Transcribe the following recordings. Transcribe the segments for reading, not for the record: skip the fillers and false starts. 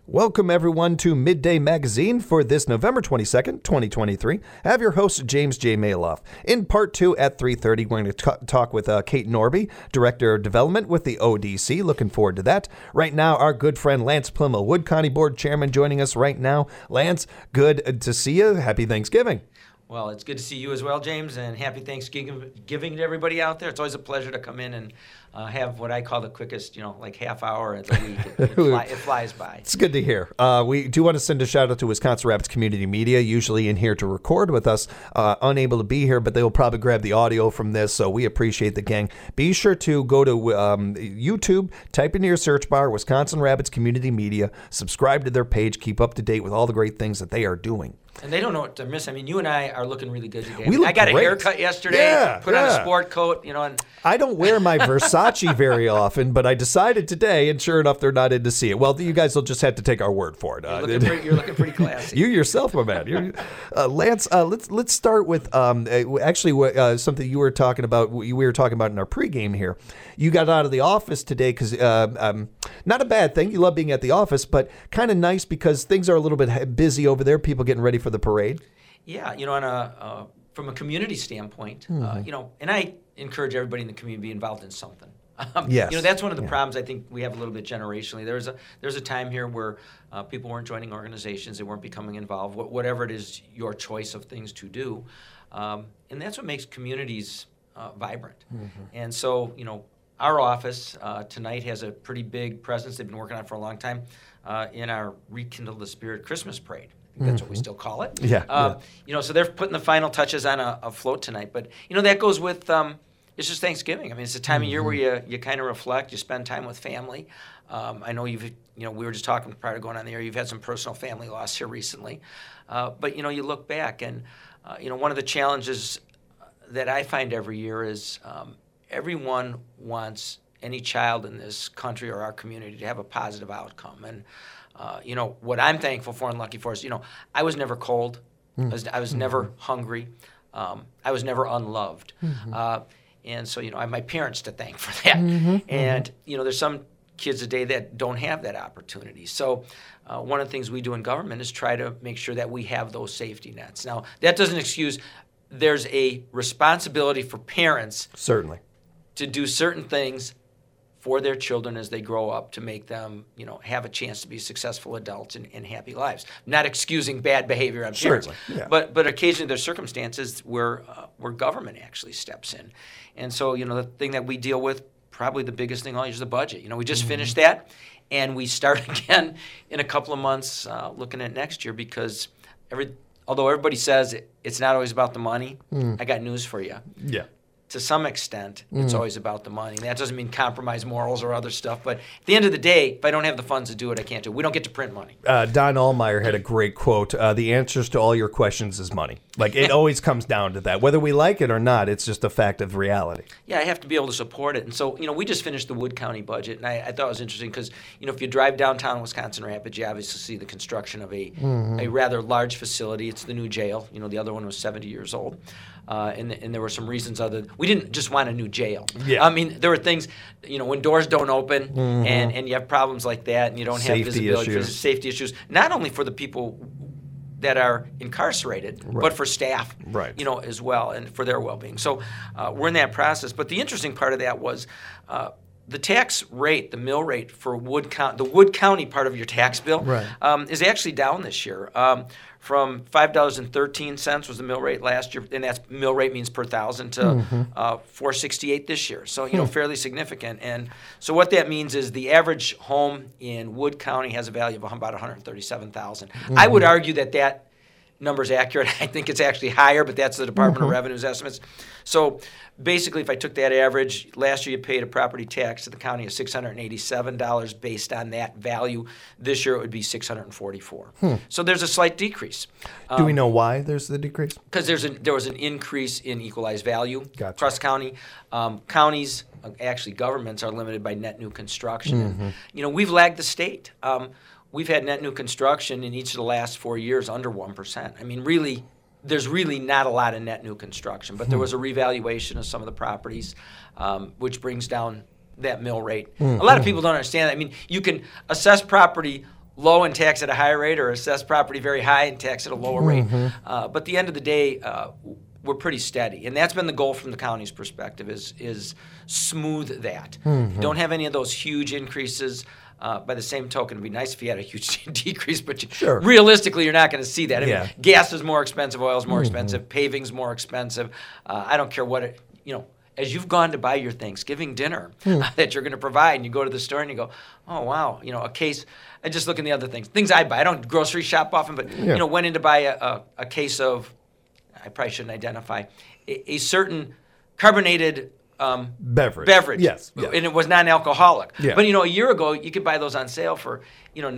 Welcome, everyone, to Midday Magazine for this November 22nd, 2023. I have your host, James J. Maloff. In part 2 at 3:30, we're going to talk with Kate Norby, Director of Development with the ODC. Looking forward to that. Right now, our good friend Lance Plimmel, Wood County Board Chairman, joining us right now. Lance, good to see you. Happy Thanksgiving. Well, it's good to see you as well, James, and happy Thanksgiving to everybody out there. It's always a pleasure to come in and have what I call the quickest, half hour of the week. It flies by. It's good to hear. We do want to send a shout out to Wisconsin Rapids Community Media, usually in here to record with us, unable to be here, but they will probably grab the audio from this, so we appreciate the gang. Be sure to go to YouTube, type into your search bar, Wisconsin Rapids Community Media, subscribe to their page, keep up to date with all the great things that they are doing. And they don't know what to miss. I mean, you and I are looking really good today. I got great. a haircut yesterday, put on a sport coat, and I don't wear my Versace very often, but I decided today, and sure enough, they're not in to see it. Well, you guys will just have to take our word for it. You're looking pretty classy. You yourself, my man. Lance, let's start with something you were talking about. We were talking about in our pregame here. You got out of the office today because not a bad thing. You love being at the office, but kind of nice because things are a little bit busy over there. People getting ready for the parade. Yeah, from a community standpoint, and I encourage everybody in the community to be involved in something. Yes. That's one of the problems I think we have a little bit generationally. There's a time here where people weren't joining organizations, they weren't becoming involved, whatever it is your choice of things to do, and that's what makes communities vibrant. Mm-hmm. And so, our office tonight has a pretty big presence they've been working on for a long time in our Rekindle the Spirit Christmas Parade. I think that's what we still call it. Yeah. So they're putting the final touches on a float tonight. But, that goes with, it's just Thanksgiving. I mean, it's a time of year where you kind of reflect, you spend time with family. I know we were just talking prior to going on the air, you've had some personal family loss here recently. But, you look back and, one of the challenges that I find every year is everyone wants any child in this country or our community to have a positive outcome. And, what I'm thankful for and lucky for is, I was never cold. I was never hungry. I was never unloved. And so, I have my parents to thank for that. And, there's some kids today that don't have that opportunity. So one of the things we do in government is try to make sure that we have those safety nets. Now, that doesn't excuse there's a responsibility for parents certainly to do certain things for their children as they grow up to make them, have a chance to be successful adults and happy lives. Not excusing bad behavior on parents, yeah. but occasionally there's circumstances where government actually steps in. And so, the thing that we deal with, probably the biggest thing all year is the budget. We just finished that, and we start again in a couple of months looking at next year because although everybody says it's not always about the money, I got news for you. Yeah. To some extent, it's always about the money. That doesn't mean compromise morals or other stuff, but at the end of the day, if I don't have the funds to do it, I can't do it. We don't get to print money. Don Allmeyer had a great quote. The answers to all your questions is money. Like, it always comes down to that. Whether we like it or not, it's just a fact of reality. Yeah, I have to be able to support it. And so, we just finished the Wood County budget, and I thought it was interesting because, if you drive downtown Wisconsin Rapids, you obviously see the construction of a rather large facility. It's the new jail. The other one was 70 years old. And there were some reasons we didn't just want a new jail. Yeah. I mean, there were things, when doors don't open and you have problems like that and you don't have visibility, safety issues, not only for the people that are incarcerated, but for staff, as well, and for their well-being. So we're in that process. But the interesting part of that was the tax rate, the mill rate for the Wood County part of your tax bill is actually down this year. From $5.13 was the mill rate last year, and that's mill rate means per thousand, to $4.68 this year. So, fairly significant. And so what that means is the average home in Wood County has a value of about $137,000. I would argue that number is accurate. I think it's actually higher, but that's the Department of Revenue's estimates. So basically, if I took that average, last year you paid a property tax to the county of $687 based on that value. This year it would be $644. So there's a slight decrease. Do we know why there's the decrease? Because there was an increase in equalized value across county. Counties, actually governments, are limited by net new construction. And, we've lagged the state. We've had net new construction in each of the last 4 years under 1%. I mean, really, there's really not a lot of net new construction, but there was a revaluation of some of the properties, which brings down that mill rate. A lot of people don't understand that. I mean, you can assess property low and tax at a high rate, or assess property very high and tax at a lower rate. But at the end of the day, we're pretty steady, and that's been the goal from the county's perspective: is smooth that. Don't have any of those huge increases. By the same token, it'd be nice if you had a huge decrease, but realistically, you're not going to see that. I mean, gas is more expensive, oil is more expensive, paving's more expensive. I don't care what it, as you've gone to buy your Thanksgiving dinner that you're going to provide, and you go to the store and you go, oh, wow, a case. I just look in the other things I buy. I don't grocery shop often, but, went in to buy a case of, I probably shouldn't identify, a certain carbonated beverage. Yes. And it was non-alcoholic. Yeah. But, a year ago, you could buy those on sale for, $9,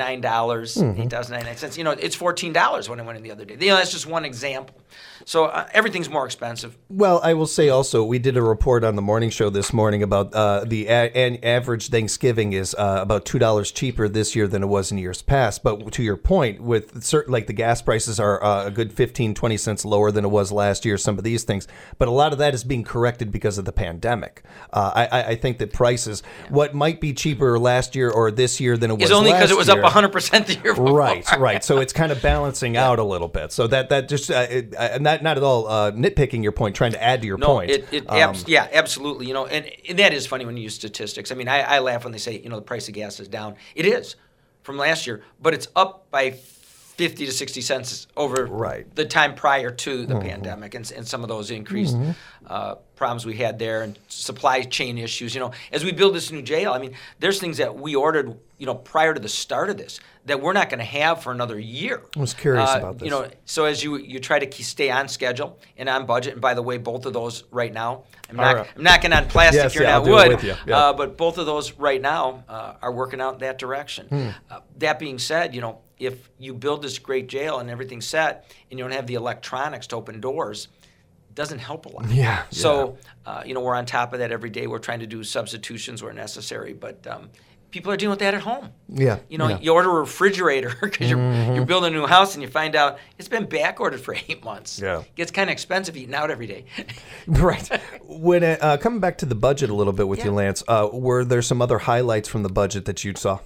$8.99. It's $14 when I went in the other day. That's just one example. So everything's more expensive. Well, I will say also, we did a report on the morning show this morning about the average Thanksgiving is about $2 cheaper this year than it was in years past. But to your point, with certain, like the gas prices are a good 15, 20 cents lower than it was last year, some of these things. But a lot of that is being corrected because of the pandemic. I think that prices, what might be cheaper last year or this year than it was last year. It's only because it was up 100% the year before. Right. So it's kind of balancing out a little bit. So that just, not at all nitpicking your point, trying to add to your point. Absolutely. And that is funny when you use statistics. I mean, I laugh when they say, the price of gas is down. It is from last year, but it's up by 50 to 60 cents over the time prior to the pandemic and some of those increased problems we had there and supply chain issues. As we build this new jail, I mean, there's things that we ordered, prior to the start of this that we're not going to have for another year. I was curious about this. So as you try to stay on schedule and on budget, and by the way, both of those right now, I'm knocking on plastic here, not wood, but both of those right now are working out in that direction. That being said, if you build this great jail and everything's set and you don't have the electronics to open doors, it doesn't help a lot. So, we're on top of that every day. We're trying to do substitutions where necessary, but people are dealing with that at home. You order a refrigerator because you're building a new house and you find out it's been back ordered for 8 months. It gets kind of expensive eating out every day. Right. When coming back to the budget a little bit with you, Lance, were there some other highlights from the budget that you saw?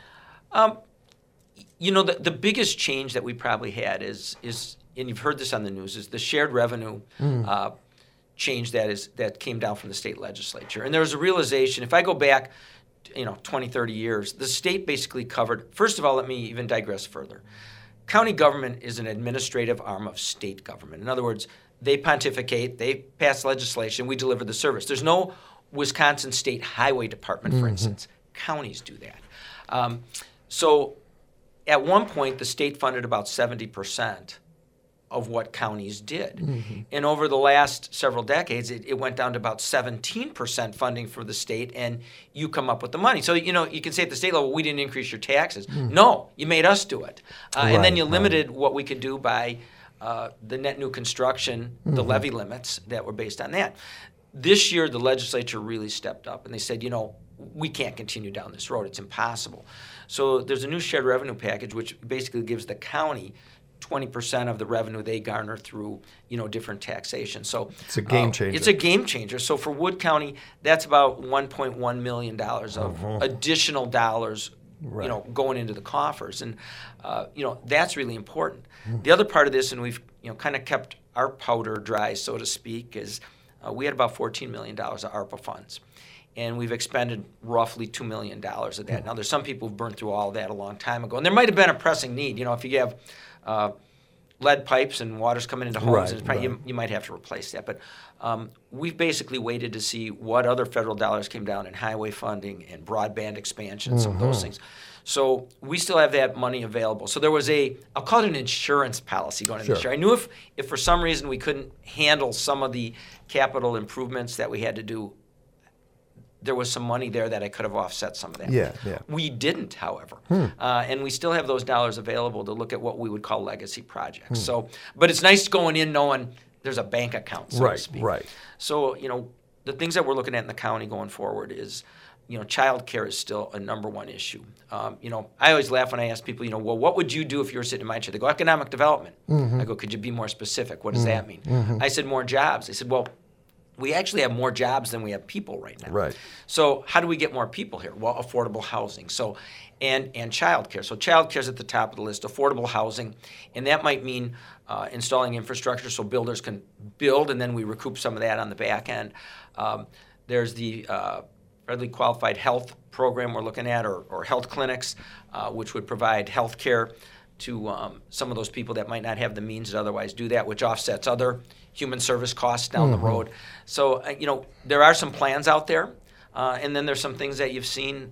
The biggest change that we probably had is, and you've heard this on the news, is the shared revenue change that came down from the state legislature. And there was a realization, if I go back 20, 30 years, the state basically covered, first of all, let me even digress further. County government is an administrative arm of state government. In other words, they pontificate, they pass legislation, we deliver the service. There's no Wisconsin State Highway Department, for instance. Counties do that. So at one point, the state funded about 70% of what counties did. And over the last several decades, it went down to about 17% funding for the state, and you come up with the money. So, you can say at the state level, we didn't increase your taxes. No, you made us do it. And then you limited what we could do by the net new construction, the levy limits that were based on that. This year, the legislature really stepped up, and they said, we can't continue down this road. It's impossible. So there's a new shared revenue package, which basically gives the county 20% of the revenue they garner through, different taxation. So it's a game changer. It's a game changer. So for Wood County, that's about $1.1 million of additional dollars, going into the coffers. And, that's really important. The other part of this, and we've, kind of kept our powder dry, so to speak, is we had about $14 million of ARPA funds. And we've expended roughly $2 million of that. Now, there's some people who've burned through all of that a long time ago. And there might have been a pressing need. If you have lead pipes and water's coming into homes, you might have to replace that. But we've basically waited to see what other federal dollars came down in highway funding and broadband expansion, some of those things. So we still have that money available. So there was I'll call it an insurance policy going into this year. I knew if for some reason we couldn't handle some of the capital improvements that we had to do, there was some money there that I could have offset some of that. We didn't, however. And we still have those dollars available to look at what we would call legacy projects. So, but it's nice going in knowing there's a bank account, so to speak. So, the things that we're looking at in the county going forward is, child care is still a number one issue. I always laugh when I ask people, well, what would you do if you were sitting in my chair? They go, economic development. I go, could you be more specific? What does that mean? I said, more jobs. They said, well, we actually have more jobs than we have people right now. Right. So how do we get more people here? Well, affordable housing. So and childcare. So childcare is at the top of the list. Affordable housing, and that might mean installing infrastructure so builders can build, and then we recoup some of that on the back end. There's the federally qualified health program we're looking at, or health clinics, which would provide health care to some of those people that might not have the means to otherwise do that, which offsets other human service costs down the road. So, there are some plans out there, and then there's some things that you've seen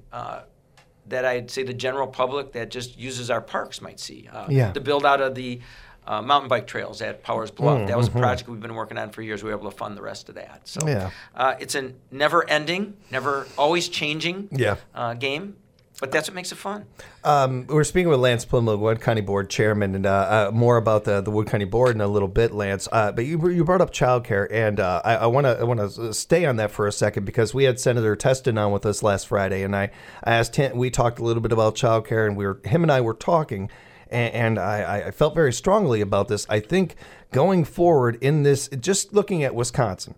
that I'd say the general public that just uses our parks might see. The build out of the mountain bike trails at Powers Bluff. That was a project we've been working on for years. We were able to fund the rest of that. So it's a never-ending, always changing game. But that's what makes it fun. We're speaking with Lance Plumlow, Wood County Board Chairman, and more about the Wood County Board in a little bit, Lance. But you brought up childcare, and I want to stay on that for a second because we had Senator Testin on with us last Friday, and I asked him. We talked a little bit about childcare, and him and I were talking, and I felt very strongly about this. I think going forward in this, just looking at Wisconsin.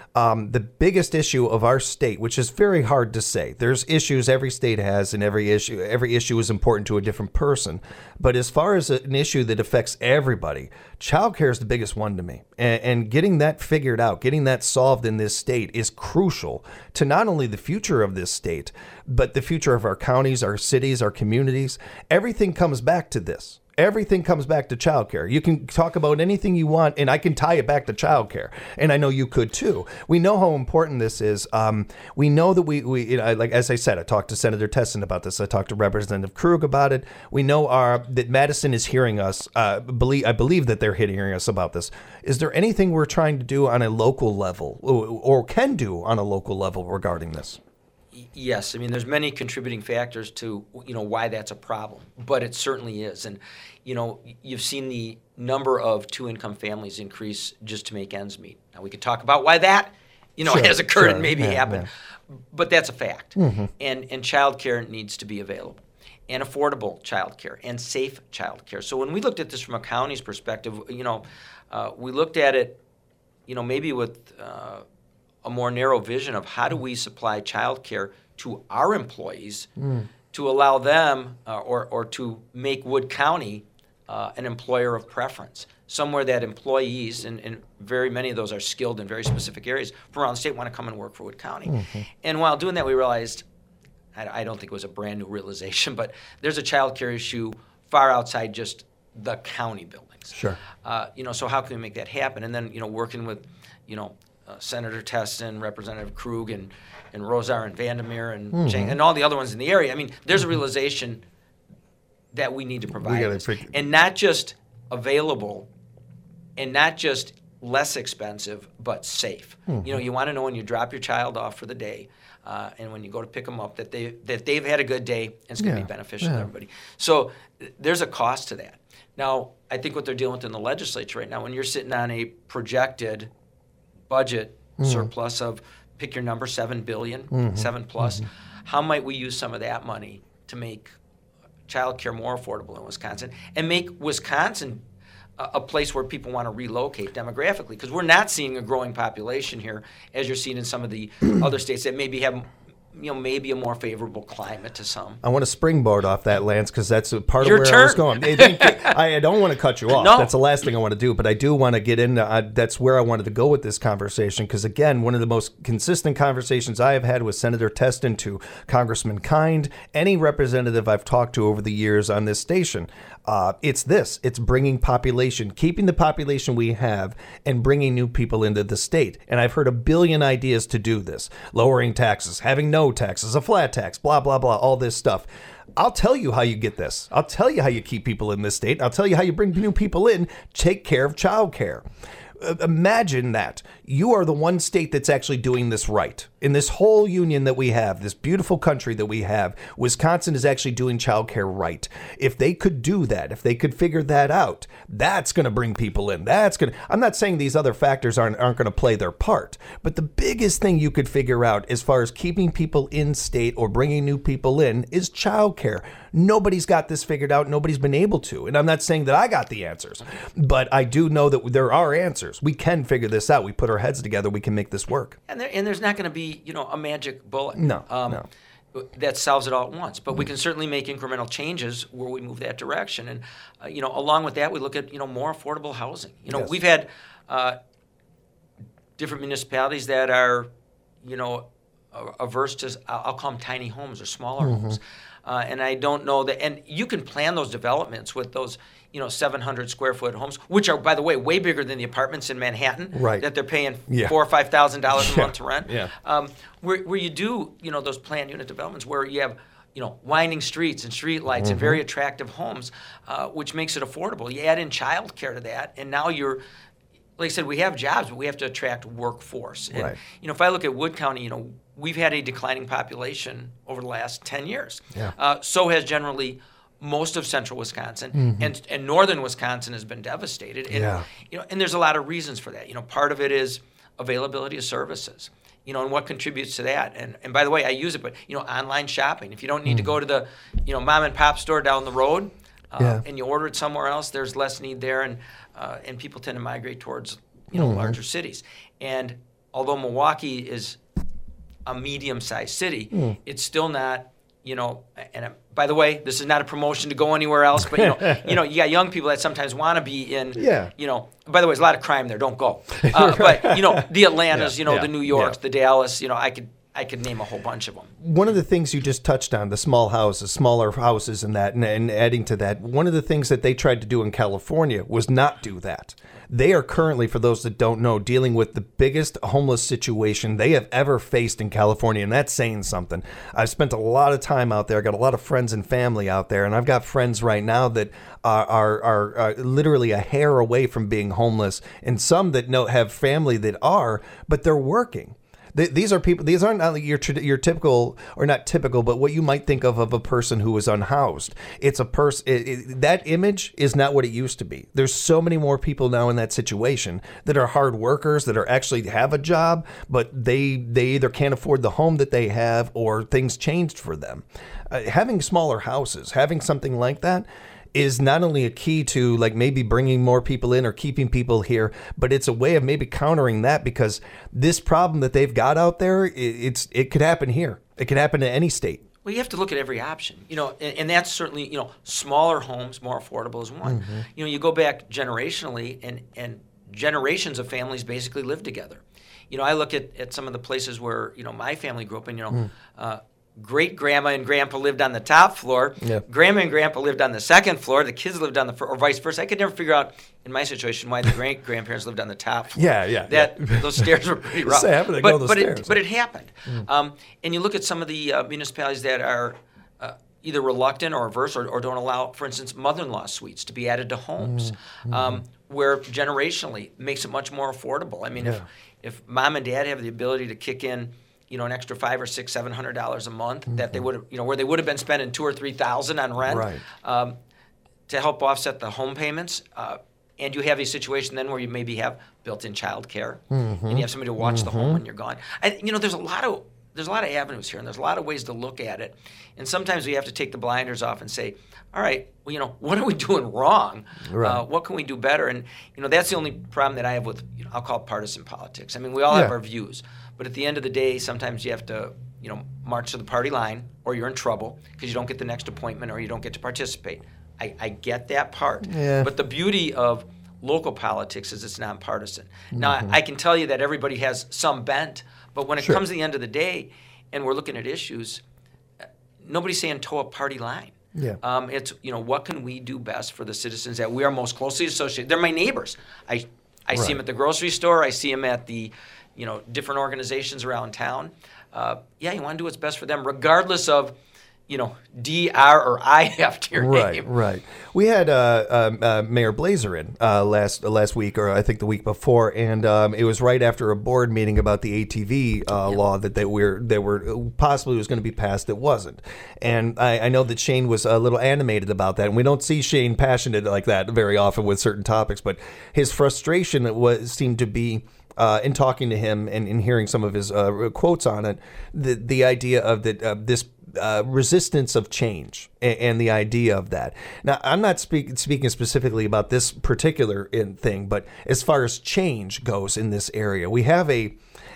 The biggest issue of our state, which is very hard to say, there's issues every state has, and every issue is important to a different person. But as far as an issue that affects everybody, childcare is the biggest one to me. And getting that figured out, getting that solved in this state is crucial to not only the future of this state, but the future of our counties, our cities, our communities. Everything comes back to this. Everything comes back to childcare. You can talk about anything you want, and I can tie it back to childcare. And I know you could too. We know how important this is. We know that we like as I said, I talked to Senator Testin about this. I talked to Representative Krug about it. We know that Madison is hearing us. I believe that they're hearing us about this. Is there anything we're trying to do on a local level, or can do on a local level regarding this? Yes, I mean there's many contributing factors to why that's a problem, but it certainly is. And you've seen the number of two-income families increase just to make ends meet. Now we could talk about why that has occurred and maybe happened, but that's a fact. And child care needs to be available, and affordable child care, and safe child care. So when we looked at this from a county's perspective, we looked at it, maybe with a more narrow vision of how do we supply child care to our employees to allow them or to make Wood County an employer of preference, somewhere that employees, and very many of those are skilled in very specific areas from around the state, want to come and work for Wood County. And while doing that, we realized, I don't think it was a brand new realization, but there's a child care issue far outside just the county buildings. Sure. So how can we make that happen? And then, working with, Senator Testin, Representative Krug, and Rosar and Vandermeer and Jane, and all the other ones in the area. I mean, there's a realization that we need to provide this, and not just available, and not just less expensive, but safe. You want to know when you drop your child off for the day, and when you go to pick them up, that they've had a good day, and it's going to be beneficial to everybody. So there's a cost to that. Now, I think what they're dealing with in the legislature right now, when you're sitting on a projected budget surplus of, pick your number, $7 billion, 7 plus, how might we use some of that money to make child care more affordable in Wisconsin and make Wisconsin a place where people want to relocate demographically? Because we're not seeing a growing population here as you're seeing in some of the other states that maybe have maybe a more favorable climate to some. I want to springboard off that, Lance, because that's part of where I was going. I don't want to cut you off. No. That's the last thing I want to do, but I do want to get into that's where I wanted to go with this conversation, because, again, one of the most consistent conversations I have had with Senator Testin to Congressman Kind, any representative I've talked to over the years on this station, it's bringing population, keeping the population we have, and bringing new people into the state. And I've heard a billion ideas to do this. Lowering taxes, having no taxes, a flat tax, blah, blah, blah, all this stuff. I'll tell you how you get this. I'll tell you how you keep people in this state. I'll tell you how you bring new people in. Take care of child care. Imagine that. You are the one state that's actually doing this right. In this whole union that we have, this beautiful country that we have, Wisconsin is actually doing childcare right. If they could do that, if they could figure that out, that's going to bring people in. I'm not saying these other factors aren't going to play their part, but the biggest thing you could figure out as far as keeping people in state or bringing new people in is childcare. childcare. Nobody's got this figured out. Nobody's been able to. And I'm not saying that I got the answers, but I do know that there are answers. We can figure this out. We put our heads together. We can make this work. And there's not going to be, a magic bullet. No. That solves it all at once. But we can certainly make incremental changes where we move that direction. And, along with that, we look at, more affordable housing. Yes. We've had different municipalities that are, averse to, I'll call them tiny homes or smaller homes. And I don't know that, and you can plan those developments with those, 700 square foot homes, which are, by the way, way bigger than the apartments in Manhattan that they're paying $4,000 or $5,000 a month to rent. Where you do, those planned unit developments where you have, winding streets and street lights and very attractive homes, which makes it affordable. You add in childcare to that, and now you're, like I said, we have jobs, but we have to attract workforce. And, if I look at Wood County, we've had a declining population over the last 10 years. So has generally most of central Wisconsin, and northern Wisconsin has been devastated. And, and there's a lot of reasons for that. Part of it is availability of services. And what contributes to that. And by the way, I use it, but, online shopping. If you don't need to go to the, mom and pop store down the road, and you order it somewhere else, there's less need there, and people tend to migrate towards, larger cities. And although Milwaukee is a medium-sized city, it's still not, and by the way, this is not a promotion to go anywhere else, but, you got young people that sometimes want to be in, by the way, there's a lot of crime there, don't go. But, the Atlantas, the New Yorks, the Dallas, I could name a whole bunch of them. One of the things you just touched on, the smaller houses and that, and adding to that, one of the things that they tried to do in California was not do that. They are currently, for those that don't know, dealing with the biggest homeless situation they have ever faced in California, and that's saying something. I've spent a lot of time out there. I got a lot of friends and family out there, and I've got friends right now that are literally a hair away from being homeless, and some that have family that are, but they're working. These are people. These aren't like your typical, or not typical, but what you might think of a person who is unhoused. It's a person. That image is not what it used to be. There's so many more people now in that situation that are hard workers, that are actually have a job, but they either can't afford the home that they have, or things changed for them. Having smaller houses, having something like that, is not only a key to like maybe bringing more people in or keeping people here, but it's a way of maybe countering that, because this problem that they've got out there, it could happen here. It could happen in any state. Well, you have to look at every option, and that's certainly, smaller homes, more affordable is one. You go back generationally, and generations of families basically live together. I look at some of the places where, my family grew up in, great-grandma and grandpa lived on the top floor. Grandma and grandpa lived on the second floor. The kids lived on the first, or vice versa. I could never figure out, in my situation, why the great-grandparents lived on the top floor. Those stairs were pretty rough. But it happened. And you look at some of the municipalities that are either reluctant or averse, or don't allow, for instance, mother-in-law suites to be added to homes, where generationally makes it much more affordable. I mean, if mom and dad have the ability to kick in, an extra $500 or $600, $700 a month that they would have, where they would have been spending $2,000 or $3,000 on rent, to help offset the home payments. And you have a situation then where you maybe have built-in child care, and you have somebody to watch the home when you're gone. There's a lot of avenues here, and there's a lot of ways to look at it. And sometimes we have to take the blinders off and say, all right, well, what are we doing wrong? What can we do better? And that's the only problem that I have with, I'll call it partisan politics. I mean, we all have our views. But at the end of the day, sometimes you have to, march to the party line, or you're in trouble because you don't get the next appointment, or you don't get to participate. I get that part. But the beauty of local politics is it's nonpartisan. Now, I can tell you that everybody has some bent, but when it comes to the end of the day and we're looking at issues, nobody's saying toe a party line. It's, what can we do best for the citizens that we are most closely associated? They're my neighbors. I see them at the grocery store. I see them at the different organizations around town. You want to do what's best for them, regardless of, DR or IF to your name. Right. We had Mayor Blazer in last week, or I think the week before, and it was right after a board meeting about the ATV law that they were possibly was going to be passed. It wasn't, and I know that Shane was a little animated about that, and we don't see Shane passionate like that very often with certain topics, but his frustration seemed to be. In talking to him and in hearing some of his quotes on it, the idea of that resistance of change and the idea of that. Now, I'm not speaking specifically about this particular thing, but as far as change goes in this area, we have a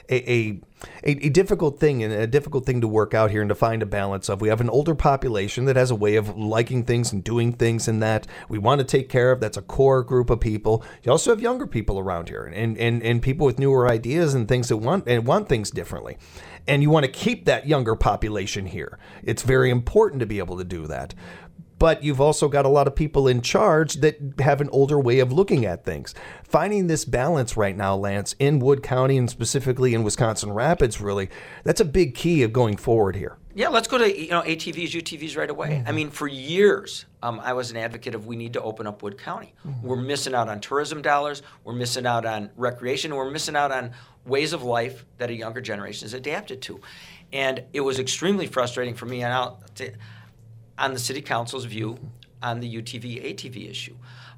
difficult thing and a difficult thing to work out here and to find a balance of. We have an older population that has a way of liking things and doing things in that we want to take care of. That's a core group of people. You also have younger people around here and people with newer ideas and things that want things differently. And you want to keep that younger population here. It's very important to be able to do that. But you've also got a lot of people in charge that have an older way of looking at things. Finding this balance right now, Lance, in Wood County and specifically in Wisconsin Rapids, really, that's a big key of going forward here. Yeah, let's go to ATVs, UTVs right away. Mm-hmm. I mean, for years, I was an advocate of we need to open up Wood County. Mm-hmm. We're missing out on tourism dollars. We're missing out on recreation. We're missing out on ways of life that a younger generation is adapted to. And it was extremely frustrating for me on the city council's view on the UTV, ATV issue.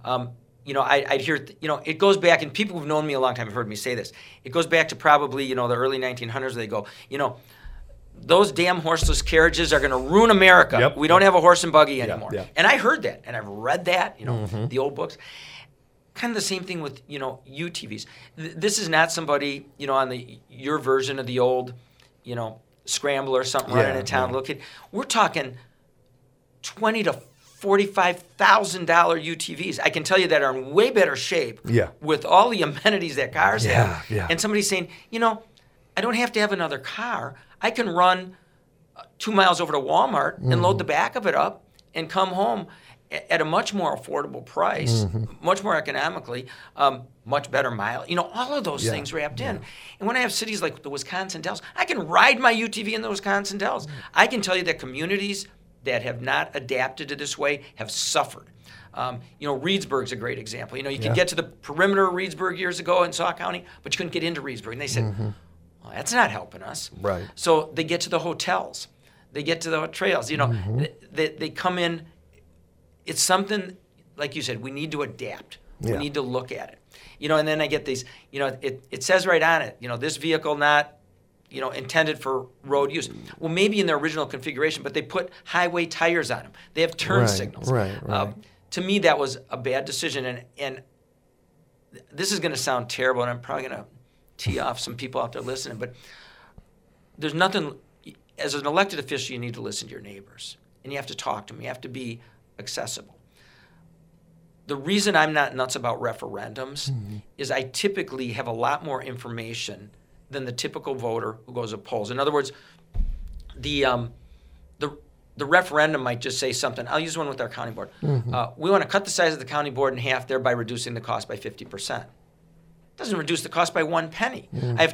I'd hear, it goes back, and people who've known me a long time have heard me say this. It goes back to probably, the early 1900s. They go, those damn horseless carriages are going to ruin America. Yep. We don't have a horse and buggy anymore. Yeah. And I heard that, and I've read that, mm-hmm. the old books. Kind of the same thing with, UTVs. This is not somebody, on your version of the old, scrambler or something running in town. Look, we're talking $20,000 to $45,000 UTVs. I can tell you that are in way better shape with all the amenities that cars have. Yeah. And somebody's saying, I don't have to have another car. I can run 2 miles over to Walmart and load the back of it up and come home at a much more affordable price, much more economically, much better mile. All of those things wrapped in. And when I have cities like the Wisconsin Dells, I can ride my UTV in the Wisconsin Dells. I can tell you that communities that have not adapted to this way have suffered. Reedsburg's a great example. You can get to the perimeter of Reedsburg years ago in Saw County, but you couldn't get into Reedsburg. And they said, well, that's not helping us. Right. So they get to the hotels. They get to the trails. They come in. It's something, like you said, we need to adapt. We need to look at it. And then I get these, it says right on it, this vehicle not, intended for road use. Well, maybe in their original configuration, but they put highway tires on them. They have turn signals. Right. To me, that was a bad decision. And this is going to sound terrible, and I'm probably going to tee off some people out there listening, but there's nothing, as an elected official, you need to listen to your neighbors, and you have to talk to them. You have to be accessible. The reason I'm not nuts about referendums is I typically have a lot more information than the typical voter who goes to polls. In other words, the referendum might just say something. I'll use one with our county board. We want to cut the size of the county board in half, thereby reducing the cost by 50%. It doesn't reduce the cost by 1 penny.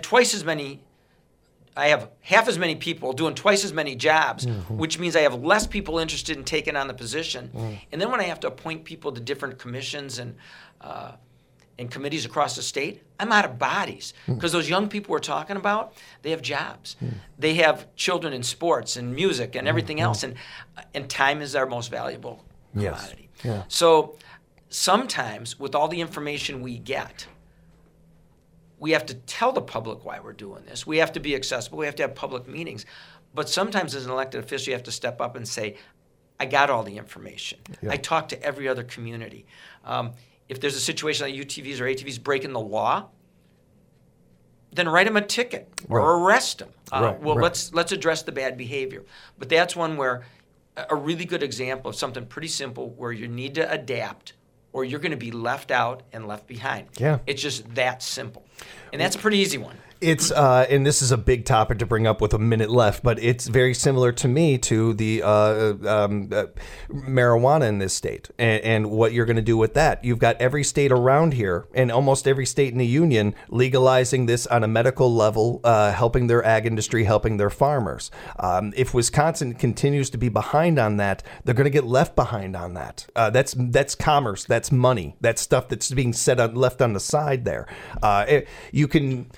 I have half as many people doing twice as many jobs, which means I have less people interested in taking on the position. And then when I have to appoint people to different commissions and committees across the state, I'm out of bodies. Because those young people we're talking about, they have jobs. They have children in sports and music and everything else. And time is our most valuable commodity. Yeah. So sometimes with all the information we get, we have to tell the public why we're doing this. We have to be accessible. We have to have public meetings. But sometimes as an elected official, you have to step up and say, I got all the information. I talked to every other community. If there's a situation like UTVs or ATVs breaking the law, then write them a ticket or arrest them. Let's address the bad behavior. But that's one where a really good example of something pretty simple where you need to adapt or you're going to be left out and left behind. It's just that simple. And that's a pretty easy one. It's and this is a big topic to bring up with a minute left, but it's very similar to me to the marijuana in this state and what you're going to do with that. You've got every state around here and almost every state in the union legalizing this on a medical level, helping their ag industry, helping their farmers. If Wisconsin continues to be behind on that, they're going to get left behind on that. That's commerce, that's money, that's stuff that's being left on the side there. You can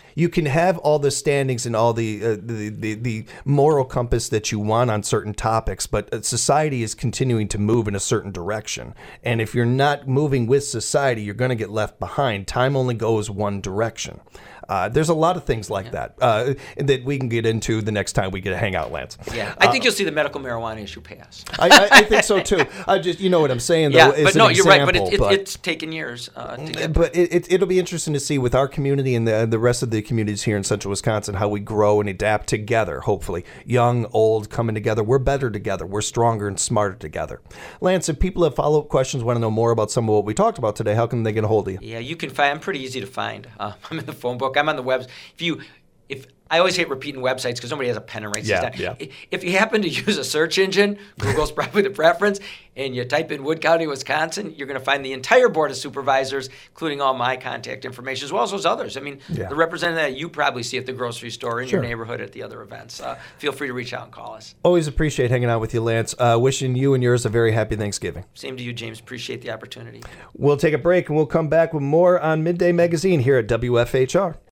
have all the standings and all the moral compass that you want on certain topics, but society is continuing to move in a certain direction. And if you're not moving with society, you're going to get left behind. Time only goes one direction. There's a lot of things like that that we can get into the next time we get to hang out, Lance. Yeah, I think you'll see the medical marijuana issue pass. I think so too. I just, you know what I'm saying, though. Yeah, but no, you're right. But it's taken years. But it'll be interesting to see with our community and the rest of the communities here in Central Wisconsin how we grow and adapt together. Hopefully, young, old, coming together. We're better together. We're stronger and smarter together. Lance, if people have follow-up questions, want to know more about some of what we talked about today, how can they get a hold of you? Yeah, you can find. I'm pretty easy to find. I'm in the phone book. I'm on the web. If I always hate repeating websites because nobody has a pen and writes this down. Yeah. If you happen to use a search engine, Google's probably the preference, and you type in Wood County, Wisconsin, you're going to find the entire Board of Supervisors, including all my contact information, as well as those others. I mean, the representative that you probably see at the grocery store, in your neighborhood, at the other events. Feel free to reach out and call us. Always appreciate hanging out with you, Lance. Wishing you and yours a very happy Thanksgiving. Same to you, James. Appreciate the opportunity. We'll take a break, and we'll come back with more on Midday Magazine here at WFHR.